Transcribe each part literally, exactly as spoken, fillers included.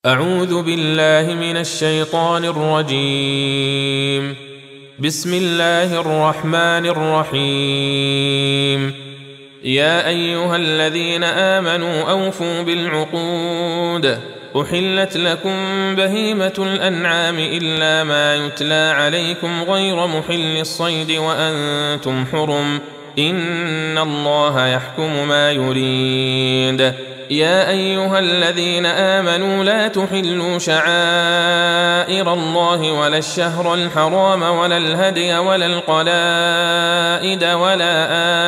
أعوذ بالله من الشيطان الرجيم. بسم الله الرحمن الرحيم. يا أيها الذين آمنوا أوفوا بالعقود. أحلت لكم بهيمة الأنعام إلا ما يتلى عليكم غير محل الصيد وأنتم حرم، إن الله يحكم ما يريد. يا أيها الذين آمنوا لا تحلوا شعائر الله ولا الشهر الحرام ولا الهدي ولا القلائد ولا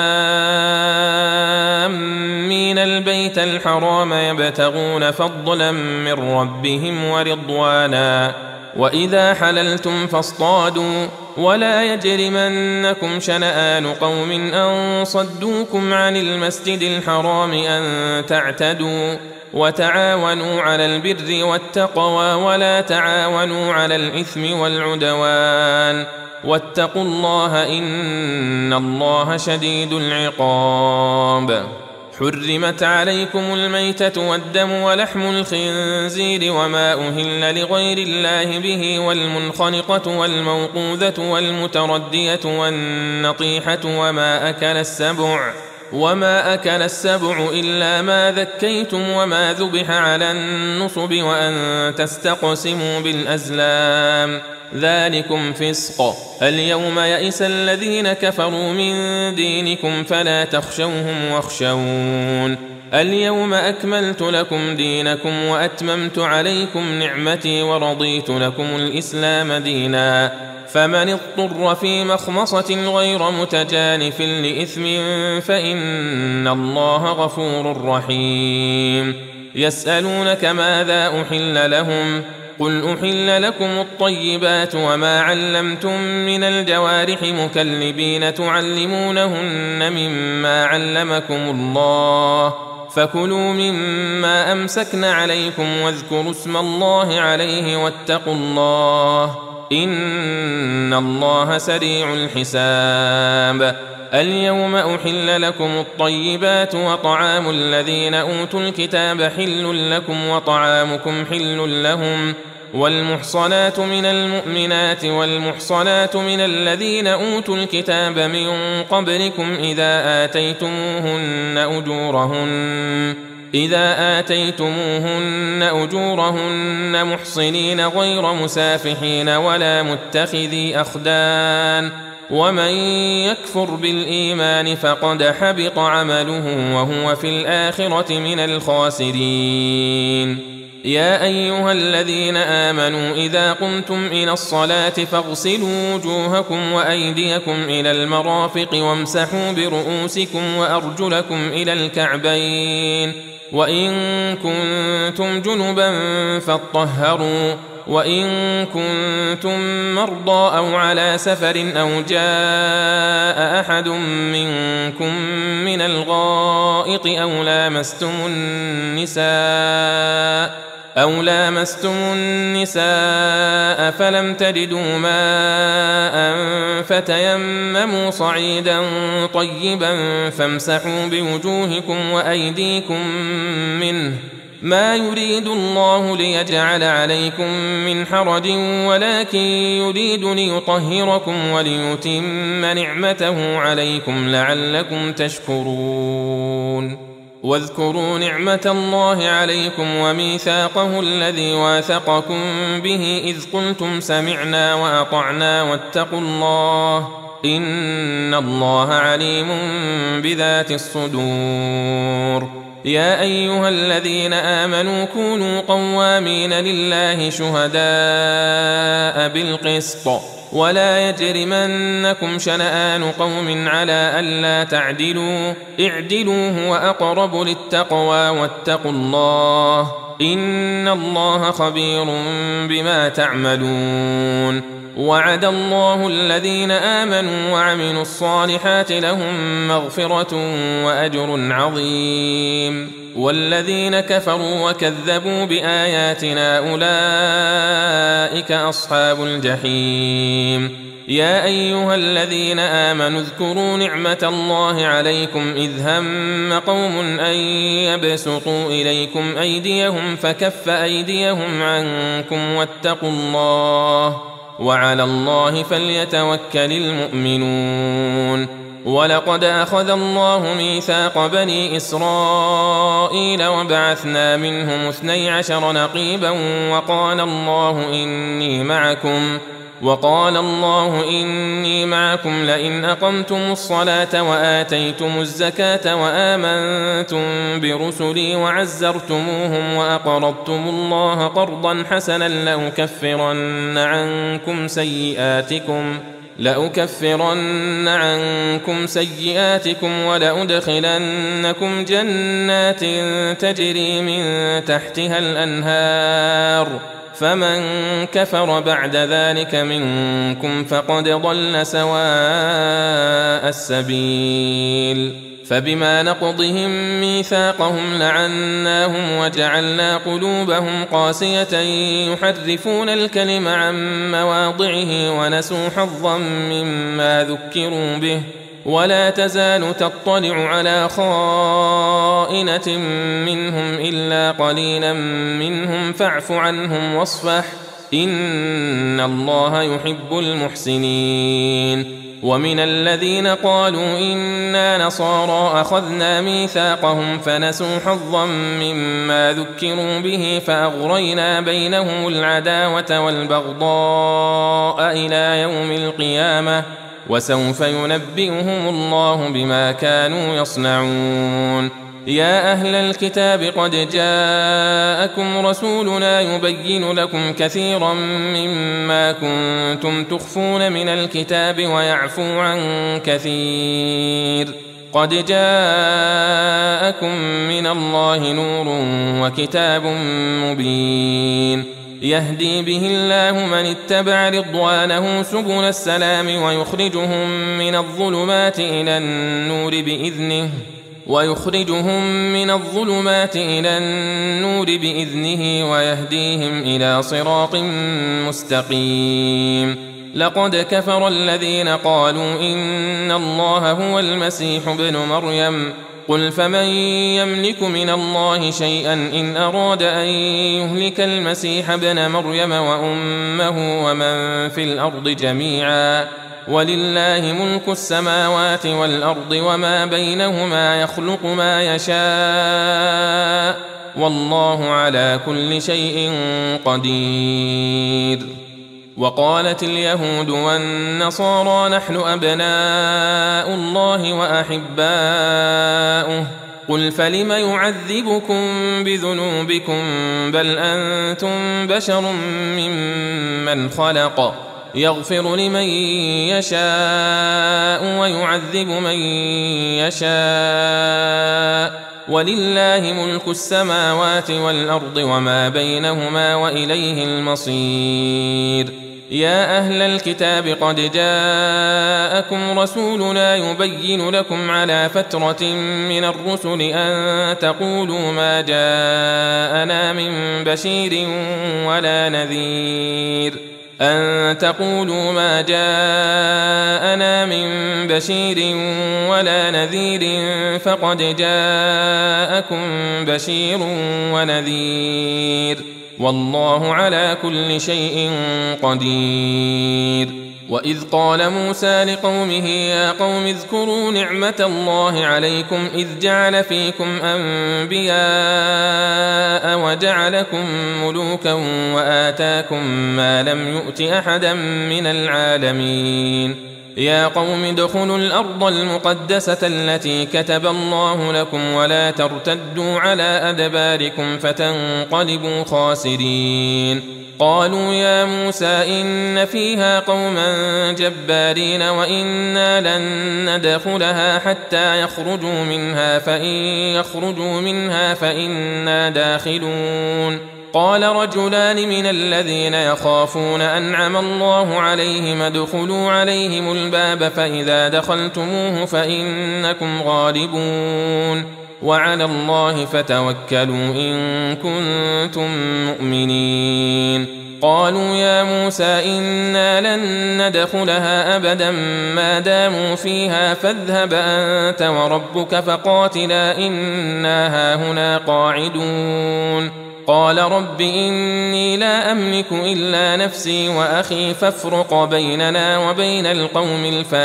آمين البيت الحرام يبتغون فضلا من ربهم ورضوانا، وإذا حللتم فاصطادوا، ولا يجرمنكم شنآن قوم أن صدوكم عن المسجد الحرام أن تعتدوا، وتعاونوا على البر والتقوى ولا تعاونوا على الإثم والعدوان، واتقوا الله إن الله شديد العقاب. حرمت عليكم الميتة والدم ولحم الخنزير وما أهل لغير الله به والمنخنقة والموقوذة والمتردية والنطيحة وما أكل السبع وما أكل السبع إلا ما ذكيتم وما ذبح على النصب وأن تستقسموا بالأزلام، ذلكم فسق. اليوم يئس الذين كفروا من دينكم فلا تخشوهم واخشون. اليوم أكملت لكم دينكم وأتممت عليكم نعمتي ورضيت لكم الإسلام دينا، فمن اضطر في مخمصة غير متجانف لإثم فإن الله غفور رحيم. يسألونك ماذا أحل لهم؟ قل أحل لكم الطيبات وما علمتم من الجوارح مكلبين تعلمونهن مما علمكم الله، فكلوا مما أمسكن عليكم واذكروا اسم الله عليه واتقوا الله إن الله سريع الحساب. اليوم أحل لكم الطيبات وطعام الذين أوتوا الكتاب حل لكم وطعامكم حل لهم، والمحصنات من المؤمنات والمحصنات من الذين أوتوا الكتاب من قبلكم إذا آتيتموهن أجورهن إذا آتيتموهن أجورهن محصنين غير مسافحين ولا متخذي أخدان، ومن يكفر بالإيمان فقد حبط عمله وهو في الآخرة من الخاسرين. يا أيها الذين آمنوا إذا قمتم إلى الصلاة فاغسلوا وجوهكم وأيديكم إلى المرافق وامسحوا برؤوسكم وأرجلكم إلى الكعبين، وإن كنتم جنبا فاطهروا، وإن كنتم مرضى أو على سفر أو جاء أحد منكم من الغائط أو لامستم النساء أو لامستم النساء فلم تجدوا ماء فتيمموا صعيدا طيبا فامسحوا بوجوهكم وأيديكم منه، ما يريد الله ليجعل عليكم من حرج ولكن يريد ليطهركم وليتم نعمته عليكم لعلكم تشكرون. واذكروا نعمة الله عليكم وميثاقه الذي واثقكم به إذ قلتم سمعنا وأطعنا واتقوا الله إن الله عليم بذات الصدور. يا أيها الذين آمنوا كونوا قوامين لله شهداء بالقسط، ولا يجرمنكم شنآن قوم على ألا تعدلوا، اعدلوا هو أقرب للتقوى واتقوا الله إن الله خبير بما تعملون. وعد الله الذين آمنوا وعملوا الصالحات لهم مغفرة وأجر عظيم، والذين كفروا وكذبوا بآياتنا أولئك أصحاب الجحيم. يا أيها الذين آمنوا اذكروا نعمة الله عليكم إذ هم قوم أن يبسطوا إليكم أيديهم فكف أيديهم عنكم واتقوا الله وعلى الله فليتوكل المؤمنون. ولقد أخذ الله ميثاق بني إسرائيل وبعثنا منهم اثني عشر نقيبا وقال الله إني معكم وقال الله إني معكم لئن أقمتم الصلاة وآتيتم الزكاة وآمنتم برسلي وعزرتموهم وأقرضتم الله قرضا حسنا لأكفرن عنكم سيئاتكم لأكفرن عنكم سيئاتكم ولأدخلنكم جنات تجري من تحتها الأنهار فمن كفر بعد ذلك منكم فقد ضل سواء السبيل. فبما نقضهم ميثاقهم لعناهم وجعلنا قلوبهم قاسية يحرفون الكلم عن مواضعه ونسوا حظا مما ذكروا به ولا تزال تطلع على خائنة منهم إلا قليلا منهم فاعف عنهم واصفح إن الله يحب المحسنين. ومن الذين قالوا إنا نصارى أخذنا ميثاقهم فنسوا حظا مما ذكروا به فأغرينا بينهم العداوة والبغضاء إلى يوم القيامة وسوف ينبئهم الله بما كانوا يصنعون. يا أهل الكتاب قد جاءكم رسولنا يبين لكم كثيرا مما كنتم تخفون من الكتاب ويعفو عن كثير قد جاءكم من الله نور وكتاب مبين يهدي به الله من اتبع رضوانه سبل السلام ويخرجهم من الظلمات إلى النور بإذنه ويخرجهم من الظلمات إلى النور بإذنه ويهديهم إلى صراط مستقيم. لقد كفر الذين قالوا إن الله هو المسيح ابن مريم قل فمن يملك من الله شيئا إن أراد أن يهلك المسيح ابن مريم وأمه ومن في الأرض جميعا ولله ملك السماوات والأرض وما بينهما يخلق ما يشاء والله على كل شيء قدير. وقالت اليهود والنصارى نحن أبناء الله وأحباؤه قل فلم يعذبكم بذنوبكم بل أنتم بشر ممن خلق يغفر لمن يشاء ويعذب من يشاء ولله ملك السماوات والأرض وما بينهما وإليه المصير. يا أهل الكتاب قد جاءكم رسولنا يبين لكم على فترة من الرسل أن تقولوا ما جاءنا من بشير ولا نذير أن تقولوا ما جاءنا من بشير ولا نذير فقد جاءكم بشير ونذير والله على كل شيء قدير. وإذ قال موسى لقومه يا قوم اذكروا نعمة الله عليكم إذ جعل فيكم أنبياء وجعلكم ملوكا وآتاكم ما لم يؤت أحدا من العالمين. يا قوم ادخلوا الأرض المقدسة التي كتب الله لكم ولا ترتدوا على أدباركم فتنقلبوا خاسرين. قالوا يا موسى إن فيها قوما جبارين وإنا لن ندخلها حتى يخرجوا منها فإن يخرجوا منها فإنا داخلون. قال رجلان من الذين يخافون أنعم الله عليهم ادخلوا عليهم الباب فإذا دخلتموه فإنكم غالبون وعلى الله فتوكلوا إن كنتم مؤمنين. قالوا يا موسى إنا لن ندخلها أبدا ما داموا فيها فاذهب أنت وربك فقاتلا إنا هاهنا قاعدون قال رب إني لا أملك إلا نفسي وأخي فافرق بيننا وبين القوم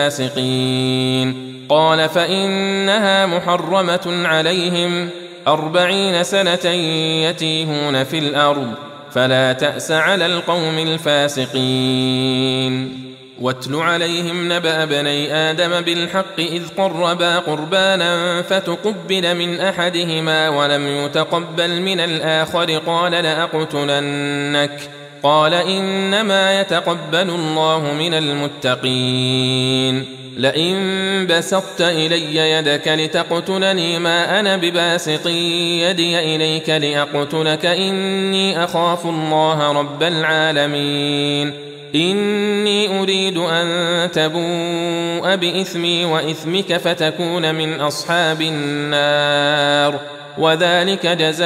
الفاسقين قال فإنها محرمة عليهم أربعين سنة يتيهون في الأرض فلا تأس على القوم الفاسقين واتل عليهم نبأ بني آدم بالحق إذ قربا قربانا فتقبل من أحدهما ولم يتقبل من الآخر قال لأقتلنك قال إنما يتقبل الله من المتقين لئن بسطت إلي يدك لتقتلني ما أنا بباسط يدي إليك لأقتلك إني أخاف الله رب العالمين إني أريد أن تبوء بإثمي وإثمك فتكون من أصحاب النار وذلك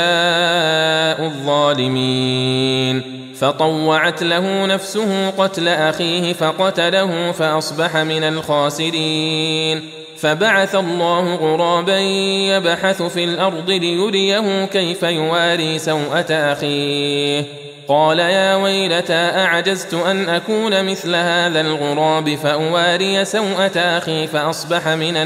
جزاء الظالمين فطوعت له نفسه قتل أخيه فقتله فأصبح من الخاسرين فبعث الله غرابا يبحث في الأرض ليريه كيف يواري سوءة أخيه قال يا ويلتى أعجزت أن أكون مثل هذا الغراب فأواري سوءة أخي فأصبح من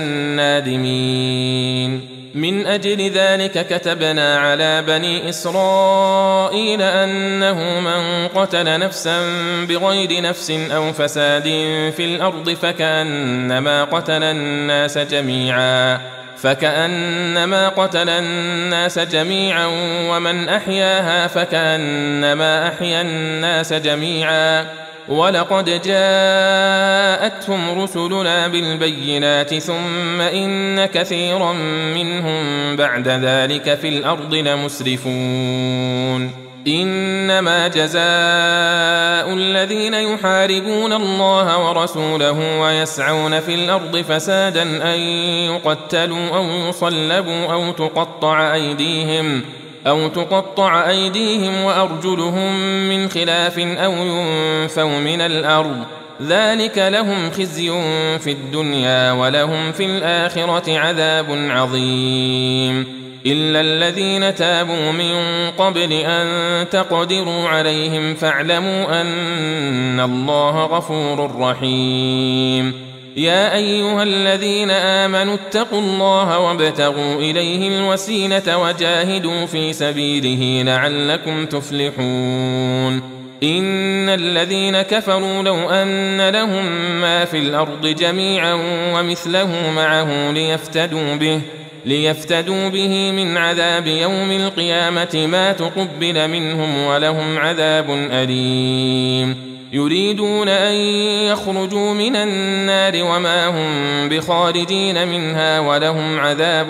النادمين من أجل ذلك كتبنا على بني إسرائيل أنه من قتل نفسا بغير نفس أو فساد في الأرض فكأنما قتل الناس جميعا فكأنما قتل الناس جميعا ومن أحياها فكأنما أحيا الناس جميعا ولقد جاءتهم رسلنا بالبينات ثم إن كثيرا منهم بعد ذلك في الأرض لمسرفون إنما جزاء الذين يحاربون الله ورسوله ويسعون في الأرض فسادا أن يقتلوا أو يصلبوا أو تقطع أيديهم أو تقطع أيديهم وأرجلهم من خلاف أو ينفوا من الأرض ذلك لهم خزي في الدنيا ولهم في الآخرة عذاب عظيم إلا الذين تابوا من قبل أن تقدروا عليهم فاعلموا أن الله غفور رحيم يا أيها الذين آمنوا اتقوا الله وابتغوا إليه الوسيلة وجاهدوا في سبيله لعلكم تفلحون إن الذين كفروا لو أن لهم ما في الأرض جميعا ومثله معه ليفتدوا به ليفتدوا به من عذاب يوم القيامة ما تقبل منهم ولهم عذاب أليم يريدون أن يخرجوا من النار وما هم بخارجين منها ولهم عذاب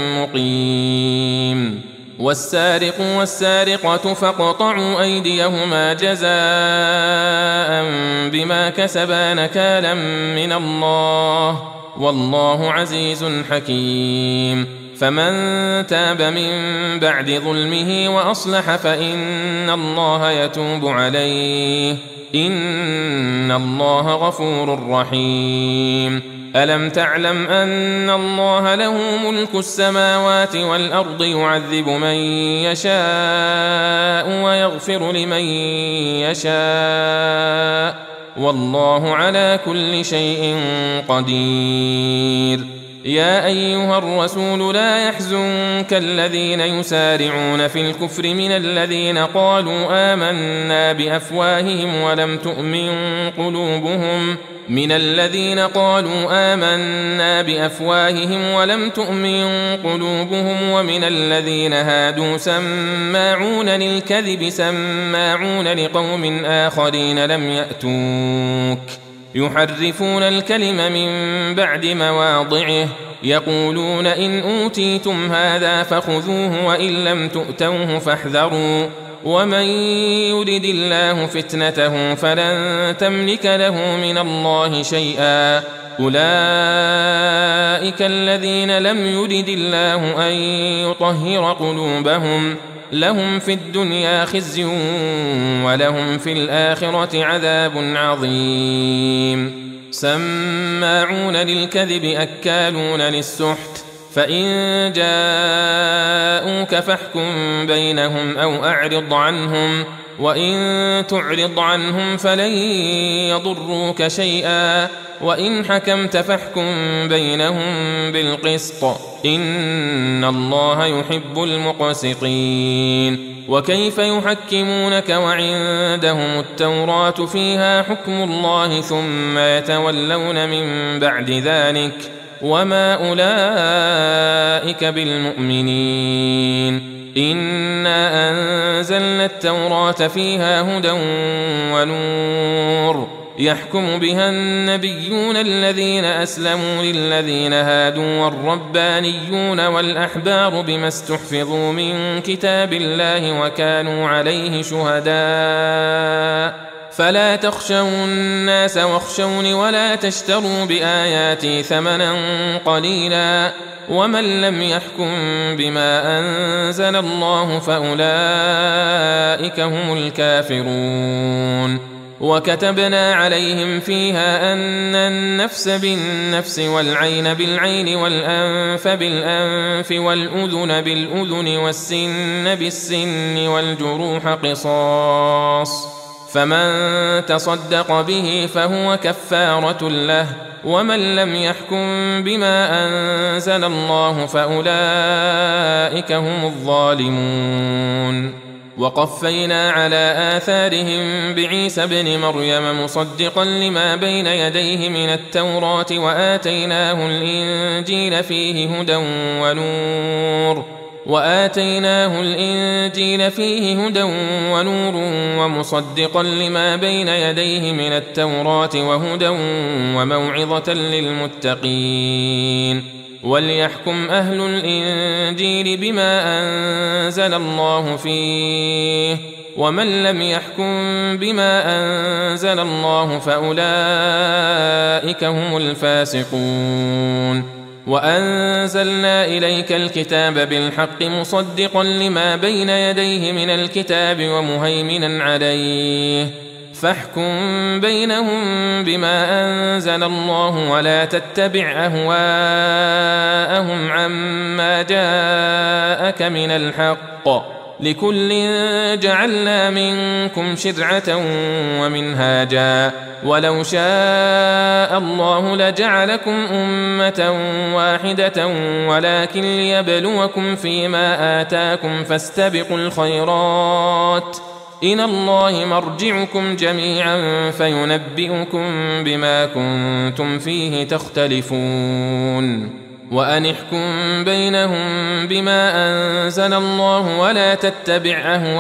مقيم والسارق والسارقة فاقطعوا أيديهما جزاء بما كسبا نكالا من الله والله عزيز حكيم فمن تاب من بعد ظلمه وأصلح فإن الله يتوب عليه إن الله غفور رحيم ألم تعلم أن الله له ملك السماوات والأرض يعذب من يشاء ويغفر لمن يشاء والله على كل شيء قدير يا أيها الرسول لا يحزنك الذين يسارعون في الكفر من الذين قالوا آمنا بأفواههم ولم تؤمن قلوبهم من الذين قالوا آمنا بأفواههم ولم تؤمن قلوبهم ومن الذين هادوا سماعون للكذب سماعون لقوم آخرين لم يأتوك يحرفون الكلم من بعد مواضعه يقولون إن أوتيتم هذا فخذوه وإن لم تؤتوه فاحذروا ومن يرد الله فتنته فلن تملك له من الله شيئا أولئك الذين لم يرد الله أن يطهر قلوبهم لهم في الدنيا خزي ولهم في الآخرة عذاب عظيم. سماعون للكذب أكالون للسحت، فإن جاءوك فاحكم بينهم أو أعرض عنهم، وإن تعرض عنهم فلن يضروك شيئا، وإن حكمت فاحكم بينهم بالقسط، إن الله يحب المقسطين. وكيف يحكمونك وعندهم التوراة فيها حكم الله ثم يتولون من بعد ذلك وما أولئك بالمؤمنين. إنا أنزلنا التوراة فيها هدى ونور يحكم بها النبيون الذين أسلموا للذين هادوا والربانيون والأحبار بما استحفظوا من كتاب الله وكانوا عليه شهداء. فلا تخشوا الناس واخشوني ولا تشتروا بآياتي ثمنا قليلا، ومن لم يحكم بما أنزل الله فأولئك هم الكافرون. وكتبنا عليهم فيها أن النفس بالنفس والعين بالعين والأنف بالأنف والأذن بالأذن والسن بالسن والجروح قصاص، فمن تصدق به فهو كفارة له، ومن لم يحكم بما أنزل الله فأولئك هم الظالمون. وقفينا على آثارهم بعيسى ابن مريم مصدقا لما بين يديه من التوراة وآتيناه الإنجيل فيه هدى ونور وآتيناه الإنجيل فيه هدى ونور ومصدقا لما بين يديه من التوراة وهدى وموعظة للمتقين. وليحكم أهل الإنجيل بما أنزل الله فيه، ومن لم يحكم بما أنزل الله فأولئك هم الفاسقون. وأنزلنا إليك الكتاب بالحق مصدقا لما بين يديه من الكتاب ومهيمنا عليه، فاحكم بينهم بما أنزل الله ولا تتبع أهواءهم عما جاءك من الحق، لكل جعلنا منكم شرعة ومنهاجا، ولو شاء الله لجعلكم أمة واحدة ولكن ليبلوكم فيما آتاكم فاستبقوا الخيرات، إن الله مرجعكم جميعا فينبئكم بما كنتم فيه تختلفون. وأن احكم بينهم بما أنزل الله ولا تتبع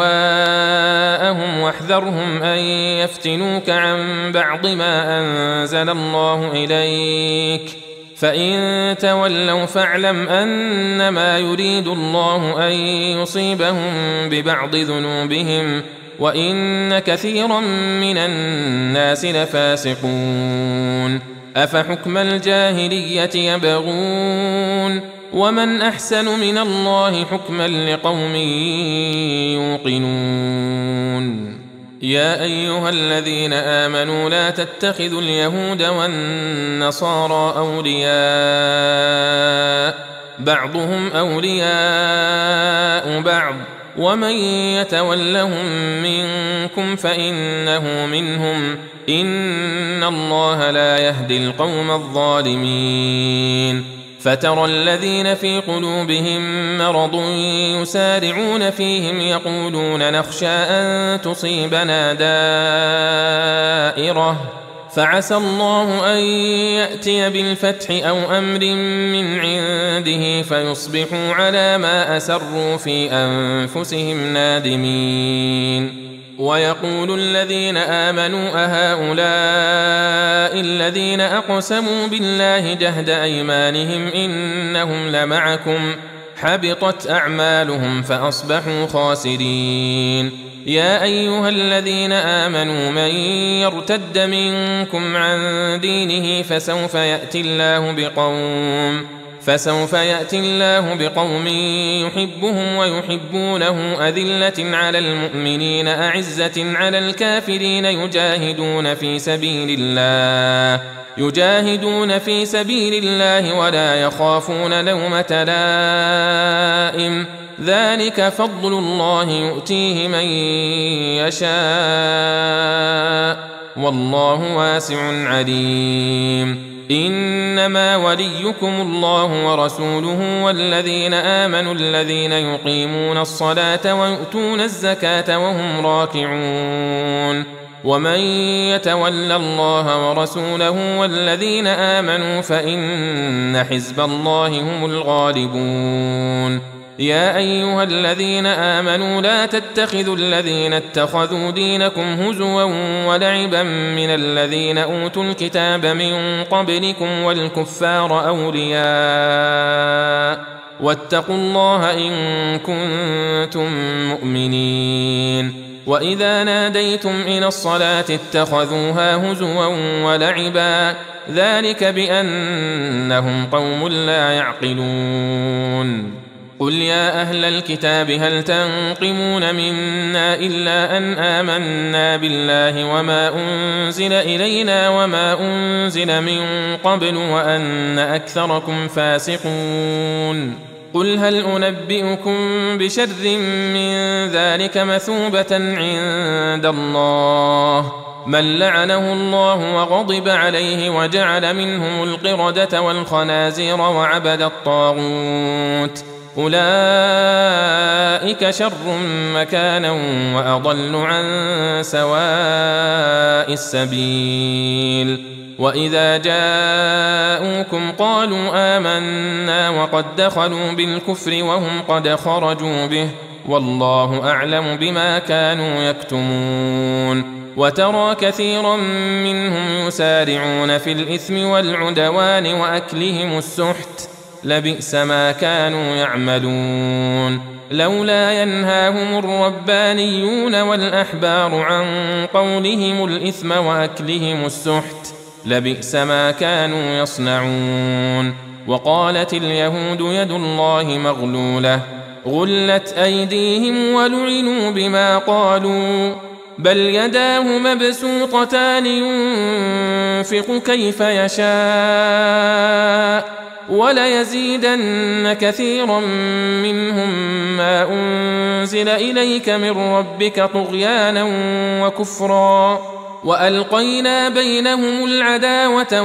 أهواءهم واحذرهم أن يفتنوك عن بعض ما أنزل الله إليك، فإن تولوا فاعلم أنما يريد الله أن يصيبهم ببعض ذنوبهم وإن كثيرا من الناس لفاسقون. أفحكم الجاهلية يبغون ومن أحسن من الله حكما لقوم يوقنون. يا أيها الذين آمنوا لا تتخذوا اليهود والنصارى أولياء بعضهم أولياء بعض ومن يتولهم منكم فإنه منهم إن الله لا يهدي القوم الظالمين. فترى الذين في قلوبهم مرض يسارعون فيهم يقولون نخشى أن تصيبنا دائرة فعسى الله أن يأتي بالفتح أو أمر من عنده فيصبحوا على ما أسروا في أنفسهم نادمين. ويقول الذين آمنوا أهؤلاء الذين أقسموا بالله جهد أيمانهم إنهم لمعكم حبطت أعمالهم فأصبحوا خاسرين. يا أيها الذين آمنوا من يرتد منكم عن دينه فسوف يأتي الله بقوم فسوف يأتي الله بقوم يحبهم ويحبونه أذلة على المؤمنين أعزة على الكافرين يجاهدون في سبيل الله يجاهدون في سبيل الله ولا يخافون لومة لائم ذلك فضل الله يؤتيه من يشاء والله واسع عليم إنما وليكم الله ورسوله والذين آمنوا الذين يقيمون الصلاة ويؤتون الزكاة وهم راكعون ومن يتول الله ورسوله والذين آمنوا فإن حزب الله هم الغالبون يا أيها الذين آمنوا لا تتخذوا الذين اتخذوا دينكم هزوا ولعبا من الذين أوتوا الكتاب من قبلكم والكفار أولياء واتقوا الله إن كنتم مؤمنين وإذا ناديتم إلى الصلاة اتخذوها هزوا ولعبا ذلك بأنهم قوم لا يعقلون قل يا أهل الكتاب هل تنقمون منا إلا أن آمنا بالله وما أنزل إلينا وما أنزل من قبل وأن أكثركم فاسقون قل هل أنبئكم بشر من ذلك مثوبة عند الله من لعنه الله وغضب عليه وجعل منهم القردة والخنازير وعبد الطاغوت أولئك شر مكانا وأضل عن سواء السبيل وإذا جاءوكم قالوا آمنا وقد دخلوا بالكفر وهم قد خرجوا به والله أعلم بما كانوا يكتمون وترى كثيرا منهم يسارعون في الإثم والعدوان وأكلهم السحت لبئس ما كانوا يعملون لولا ينهاهم الربانيون والأحبار عن قولهم الإثم وأكلهم السحت لبئس ما كانوا يصنعون وقالت اليهود يد الله مغلولة غلت أيديهم ولعنوا بما قالوا بل يداه مبسوطتان ينفق كيف يشاء وليزيدن كثيرا منهم ما أنزل إليك من ربك طغيانا وكفرا وألقينا بينهم العداوة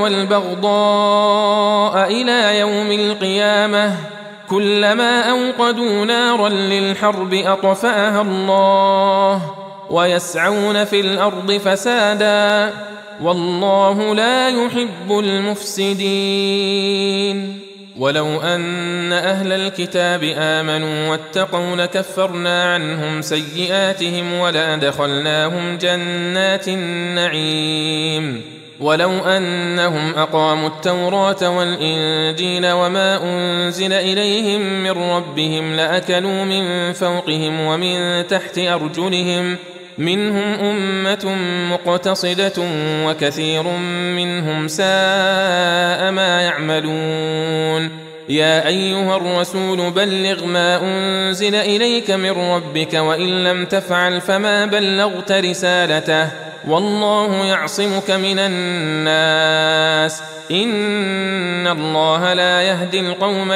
والبغضاء إلى يوم القيامة كلما أوقدوا نارا للحرب أطفأها الله ويسعون في الأرض فسادا والله لا يحب المفسدين ولو أن أهل الكتاب آمنوا واتقوا لكفرنا عنهم سيئاتهم ولأدخلناهم جنات النعيم ولو أنهم أقاموا التوراة والإنجيل وما أنزل إليهم من ربهم لأكلوا من فوقهم ومن تحت أرجلهم منهم أمة مقتصدة وكثير منهم ساء ما يعملون يا أيها الرسول بلغ ما أنزل إليك من ربك وإن لم تفعل فما بلغت رسالته والله يعصمك من الناس إن الله لا يهدي القوم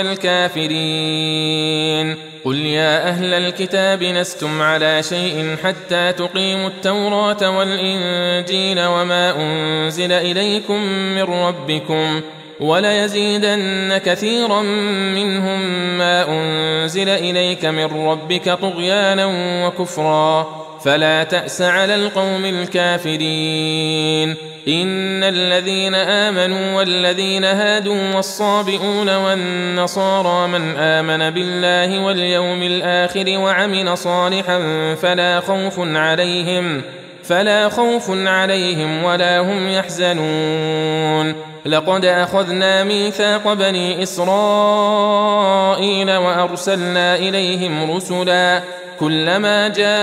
الكافرين قل يا أهل الكتاب لستم على شيء حتى تقيموا التوراة والإنجيل وما أنزل إليكم من ربكم وليزيدن كثيرا منهم ما أنزل إليك من ربك طغيانا وكفرا فلا تأس على القوم الكافرين إن الذين آمنوا والذين هادوا والصابئون والنصارى من آمن بالله واليوم الآخر وعمل صالحا فلا خوف عليهم فلا خوف عليهم ولا هم يحزنون لقد أخذنا ميثاق بني إسرائيل وأرسلنا إليهم رسلا كلما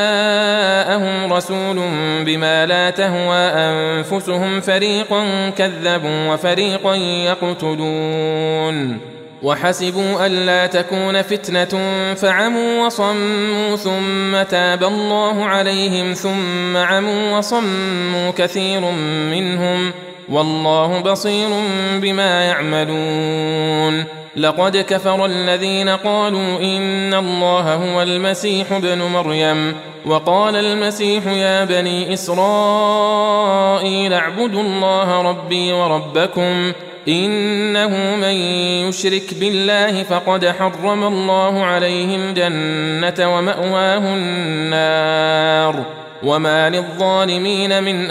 جاءهم رسول بما لا تهوى أنفسهم فريقا كذبوا وفريقا يقتلون وحسبوا ألا تكون فتنة فعموا وصموا ثم تاب الله عليهم ثم عموا وصموا كثير منهم والله بصير بما يعملون. لقد كفر الذين قالوا إن الله هو المسيح ابن مريم وقال المسيح يا بني إسرائيل اعبدوا الله ربي وربكم إنه من يشرك بالله فقد حرم الله عليه الجنة ومأواه النار وما للظالمين من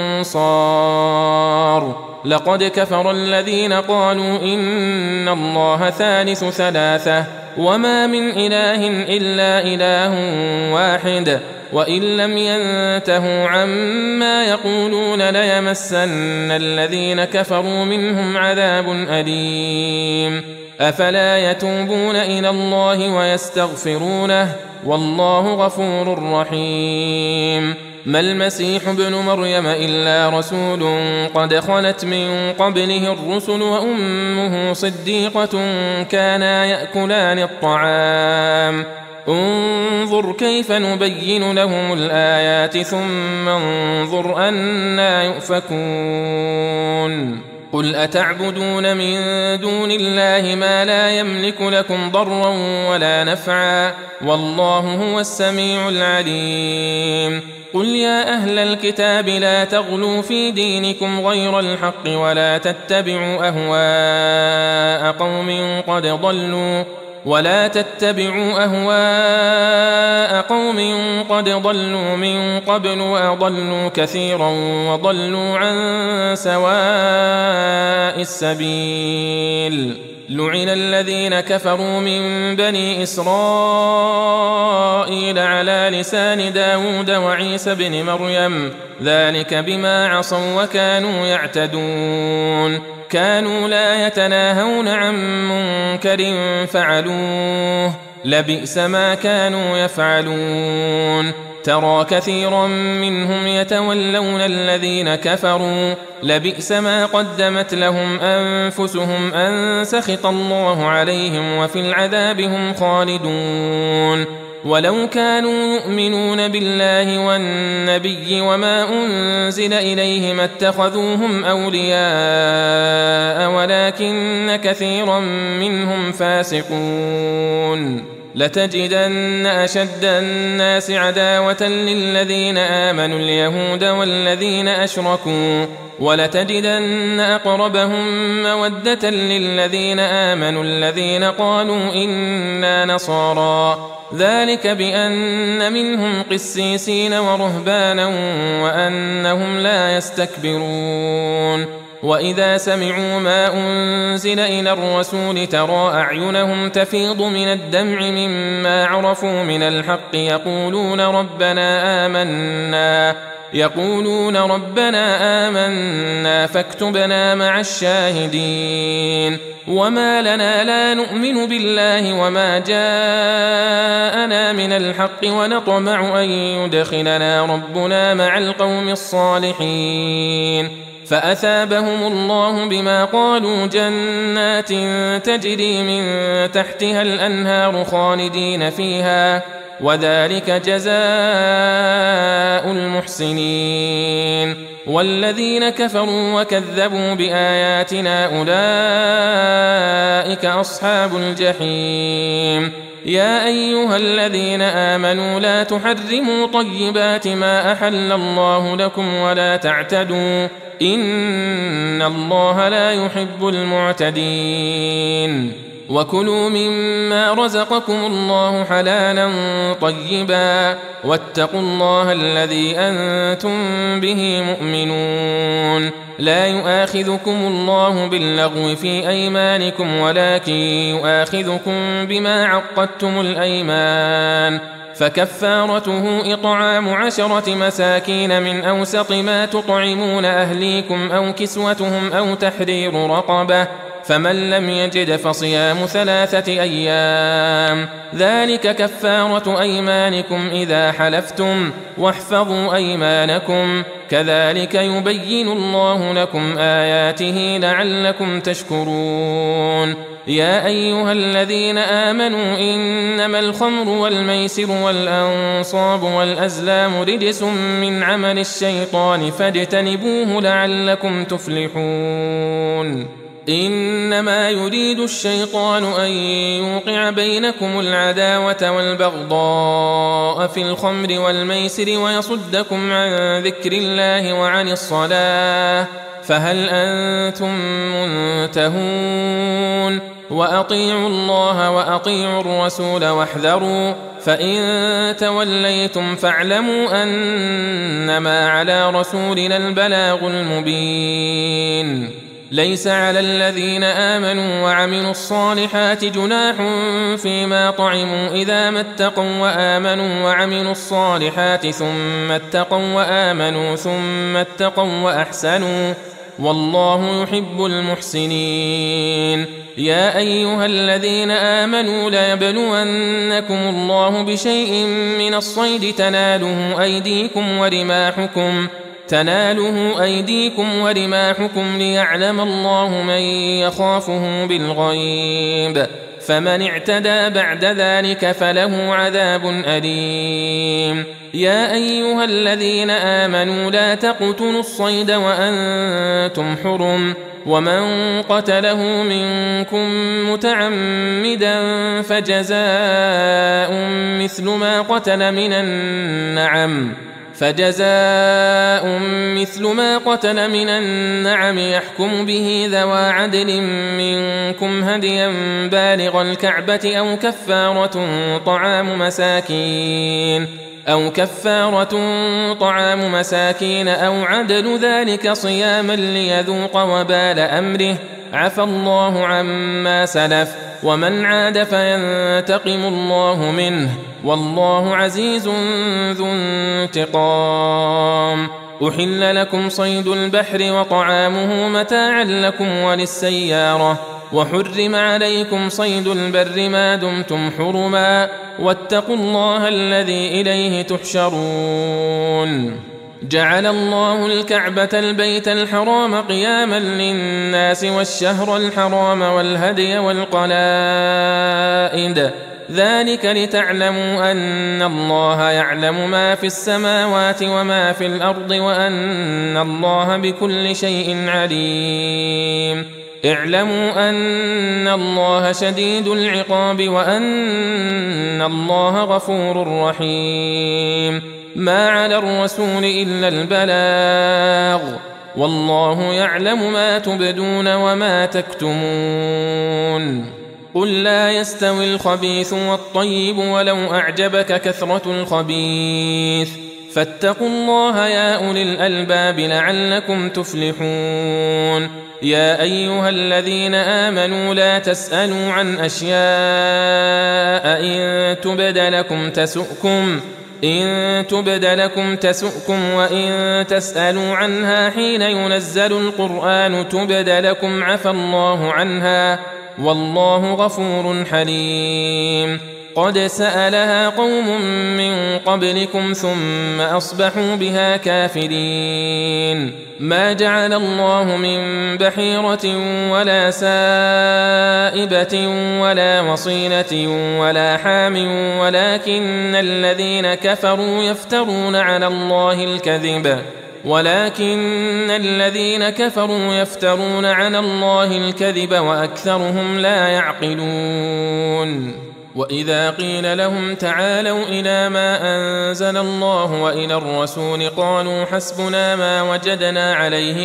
أنصار. لقد كفر الذين قالوا إن الله ثالث ثلاثة وما من إله إلا إله واحد وإن لم ينتهوا عما يقولون ليمسن الذين كفروا منهم عذاب أليم. أفلا يتوبون إلى الله ويستغفرونه والله غفور رحيم. ما المسيح ابن مريم إلا رسول قد خلت من قبله الرسل وأمه صديقة كانا يأكلان الطعام انظر كيف نبين لهم الآيات ثم انظر أنى يؤفكون. قل أتعبدون من دون الله ما لا يملك لكم ضرا ولا نفعا والله هو السميع العليم. قل يا أهل الكتاب لا تغلوا في دينكم غير الحق ولا تتبعوا أهواء قوم قد ضلوا ولا تتبعوا أهواء قوم قد ضلوا من قبل وأضلوا كثيرا وضلوا عن سواء السبيل. لعن الذين كفروا من بني إسرائيل على لسان داود وعيسى بن مريم ذلك بما عصوا وكانوا يعتدون. كانوا لا يتناهون عن منكر فعلوه لبئس ما كانوا يفعلون. ترى كثيرا منهم يتولون الذين كفروا لبئس ما قدمت لهم أنفسهم أن سخط الله عليهم وفي العذاب هم خالدون. ولو كانوا يؤمنون بالله والنبي وما أنزل إليه ما اتخذوهم أولياء ولكن كثيرا منهم فاسقون. لتجدن أشد الناس عداوة للذين آمنوا اليهود والذين أشركوا ولتجدن أقربهم مودة للذين آمنوا الذين قالوا إنا نصارى ذلك بأن منهم قسيسين ورهبانا وأنهم لا يستكبرون. وإذا سمعوا ما أنزل إلى الرسول ترى أعينهم تفيض من الدمع مما عرفوا من الحق يقولون ربنا آمنا يقولون ربنا آمنا فاكتبنا مع الشاهدين. وما لنا لا نؤمن بالله وما جاءنا من الحق ونطمع أن يدخلنا ربنا مع القوم الصالحين. فأثابهم الله بما قالوا جنات تجري من تحتها الأنهار خالدين فيها وذلك جزاء المحسنين. والذين كفروا وكذبوا بآياتنا أولئك أصحاب الجحيم. يا أيها الذين آمنوا لا تحرموا طيبات ما أحل الله لكم ولا تعتدوا إن الله لا يحب المعتدين. وكلوا مما رزقكم الله حلالا طيبا واتقوا الله الذي أنتم به مؤمنون. لا يؤاخذكم الله باللغو في أيمانكم ولكن يؤاخذكم بما عقدتم الأيمان فكفارته إطعام عشرة مساكين من أوسط ما تطعمون أهليكم أو كسوتهم أو تحرير رقبة فمن لم يجد فصيام ثلاثة أيام ذلك كفارة أيمانكم إذا حلفتم واحفظوا أيمانكم كذلك يبين الله لكم آياته لعلكم تشكرون. يا أيها الذين آمنوا إنما الخمر والميسر والأنصاب والأزلام رجس من عمل الشيطان فاجتنبوه لعلكم تفلحون إنما يريد الشيطان أن يوقع بينكم العداوة والبغضاء في الخمر والميسر ويصدكم عن ذكر الله وعن الصلاة فهل أنتم منتهون وأطيعوا الله وأطيعوا الرسول واحذروا فإن توليتم فاعلموا أنما على رسولنا البلاغ المبين ليس على الذين آمنوا وعملوا الصالحات جناح فيما طعموا إذا ما اتقوا وآمنوا وعملوا الصالحات ثم اتقوا وآمنوا ثم اتقوا وأحسنوا والله يحب المحسنين يا أيها الذين آمنوا ليبلونكم الله بشيء من الصيد تناله أيديكم ورماحكم تناله أيديكم ورماحكم ليعلم الله من يخافه بالغيب فمن اعتدى بعد ذلك فله عذاب أليم يا أيها الذين آمنوا لا تقتلوا الصيد وأنتم حرم ومن قتله منكم متعمدا فجزاء مثل ما قتل من النعم فجزاء مثل ما قتل من النعم يحكم به ذوى عدل منكم هديا بالغ الكعبة أو كفارة طعام مساكين أو كفارة طعام مساكين أو عدل ذلك صياما ليذوق وبال أمره عفى الله عما سلف ومن عاد فينتقم الله منه والله عزيز ذو انتقام أحل لكم صيد البحر وطعامه متاعا لكم وللسيارة وحرم عليكم صيد البر ما دمتم حرما واتقوا الله الذي إليه تحشرون جعل الله الكعبة البيت الحرام قياما للناس والشهر الحرام والهدي والقلائد ذلك لتعلموا أن الله يعلم ما في السماوات وما في الأرض وأن الله بكل شيء عليم اعلموا أن الله شديد العقاب وأن الله غفور رحيم ما على الرسول إلا البلاغ والله يعلم ما تبدون وما تكتمون قل لا يستوي الخبيث والطيب ولو أعجبك كثرة الخبيث فاتقوا الله يا أولي الألباب لعلكم تفلحون يا أيها الذين آمنوا لا تسألوا عن أشياء إن تبد لكم تسؤكم إن تبد لكم تسؤكم وإن تسألوا عنها حين ينزل القرآن تبد لكم عفى الله عنها والله غفور حليم قد سألها قوم من قبلكم ثم أصبحوا بها كافرين ما جعل الله من بحيرة ولا سائبة ولا وصيلة ولا حام ولكن الذين كفروا يفترون على الله الكذب ولكن الذين كفروا يفترون على الله الكذب وأكثرهم لا يعقلون وإذا قيل لهم تعالوا إلى ما أنزل الله وإلى الرسول قالوا حسبنا ما وجدنا عليه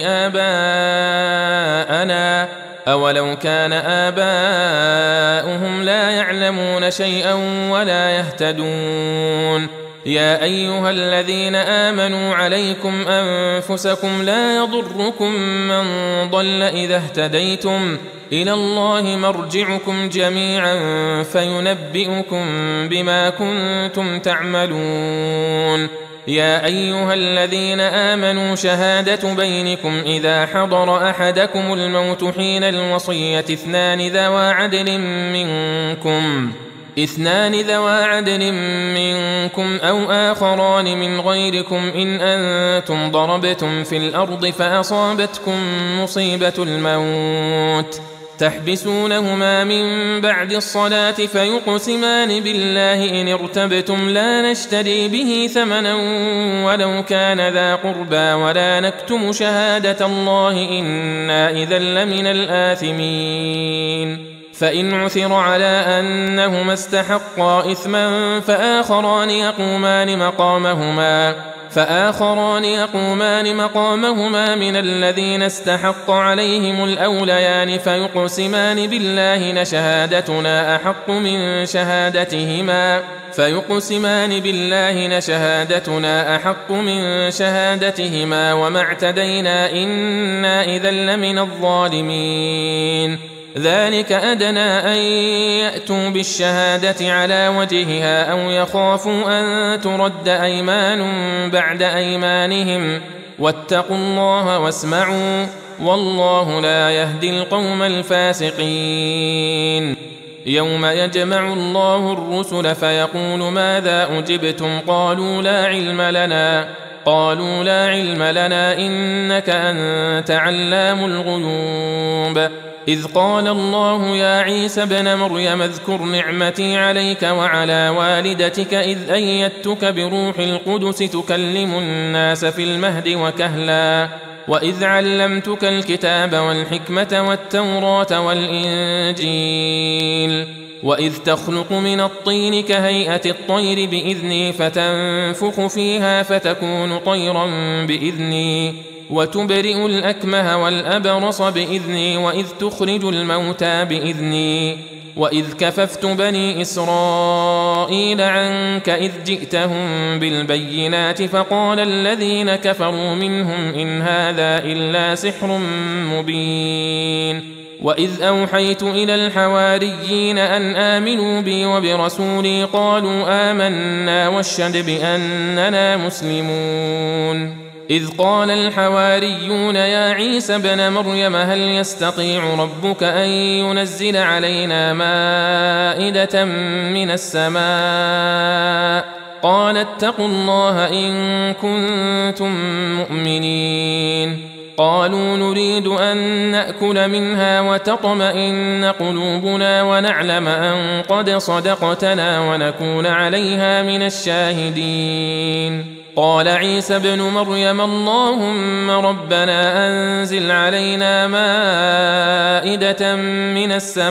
آباءنا أولو كان آباؤهم لا يعلمون شيئا ولا يهتدون يا أيها الذين آمنوا عليكم أنفسكم لا يضركم من ضل إذا اهتديتم إلى الله مرجعكم جميعا فينبئكم بما كنتم تعملون يا أيها الذين آمنوا شهادة بينكم إذا حضر أحدكم الموت حين الوصية اثنان ذوى عدل منكم اثنان ذوى عدل منكم أو آخران من غيركم إن أنتم ضربتم في الأرض فأصابتكم مصيبة الموت تحبسونهما من بعد الصلاة فيقسمان بالله إن ارتبتم لا نشتري به ثمنا ولو كان ذا قربى ولا نكتم شهادة الله إنا إذا لمن الآثمين فإن عثر على أنهما استحقا إثما فآخران يقومان مقامهما فآخران يقومان مقامهما من الذين استحق عليهم الأوليان فيقسمان بالله لشهادتنا أحق من شهادتهما فيقسمان بالله لشهادتنا أحق من شهادتهما وما اعتدينا إنا إذا لمن الظالمين ذلك أدنى أن يأتوا بالشهادة على وجهها أو يخافوا أن ترد أيمان بعد أيمانهم واتقوا الله واسمعوا والله لا يهدي القوم الفاسقين يوم يجمع الله الرسل فيقول ماذا أجبتم قالوا لا علم لنا قالوا لا علم لنا إنك أنت علام الغيوب إذ قال الله يا عيسى ابن مريم اذكر نعمتي عليك وعلى والدتك إذ أيدتك بروح القدس تكلم الناس في المهد وكهلا وإذ علمتك الكتاب والحكمة والتوراة والإنجيل وإذ تخلق من الطين كهيئة الطير بإذني فتنفخ فيها فتكون طيرا بإذني وتبرئ الأكمه والأبرص بإذني وإذ تخرج الموتى بإذني وإذ كففت بني إسرائيل عنك إذ جئتهم بالبينات فقال الذين كفروا منهم إن هذا إلا سحر مبين وإذ أوحيت إلى الحواريين أن آمنوا بي وبرسولي قالوا آمنا واشهد بأننا مسلمون إذ قال الحواريون يا عيسى ابن مريم هل يستطيع ربك أن ينزل علينا مائدة من السماء قال اتقوا الله إن كنتم مؤمنين قالوا نريد أن نأكل منها وتطمئن قلوبنا ونعلم أن قد صدقتنا ونكون عليها من الشاهدين قال عيسى ابن مريم اللهم ربنا أنزل علينا مائدة من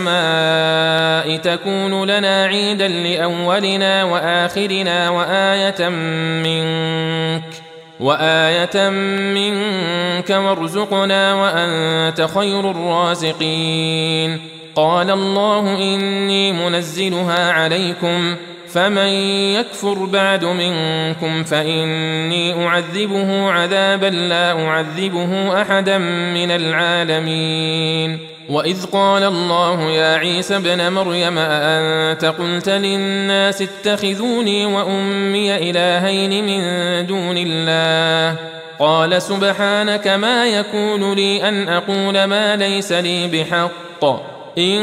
السماء تكون لنا عيدا لأولنا وآخرنا وآية منك وآية منك وارزقنا وأنت خير الرازقين قال الله إني منزلها عليكم فمن يكفر بعد منكم فإني أعذبه عذابا لا أعذبه أحدا من العالمين وإذ قال الله يا عيسى ابن مريم أأنت قلت للناس اتخذوني وأمي إلهين من دون الله قال سبحانك ما يكون لي أن أقول ما ليس لي بحق إن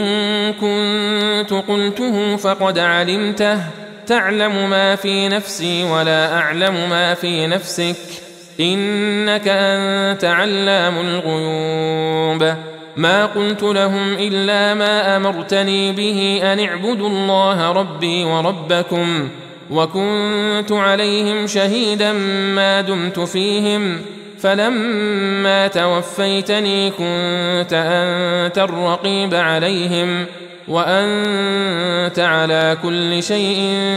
كنت قلته فقد علمته تعلم ما في نفسي ولا أعلم ما في نفسك إنك أنت علام الغيوب ما قلت لهم إلا ما أمرتني به أن اعبدوا الله ربي وربكم وكنت عليهم شهيدا ما دمت فيهم فلما توفيتني كنت أنت الرقيب عليهم وأنت على كل شيء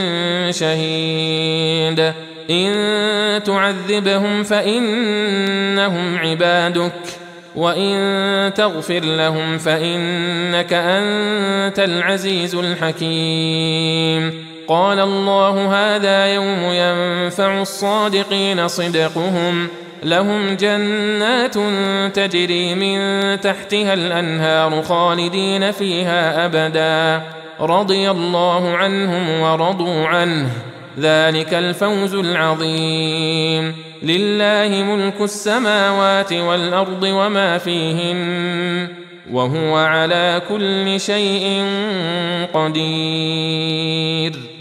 شهيد إن تعذبهم فإنهم عبادك وإن تغفر لهم فإنك أنت العزيز الحكيم قال الله هذا يوم ينفع الصادقين صدقهم لهم جنات تجري من تحتها الأنهار خالدين فيها أبدا رضي الله عنهم ورضوا عنه ذلك الفوز العظيم لله ملك السماوات والأرض وما فيهن وهو على كل شيء قدير.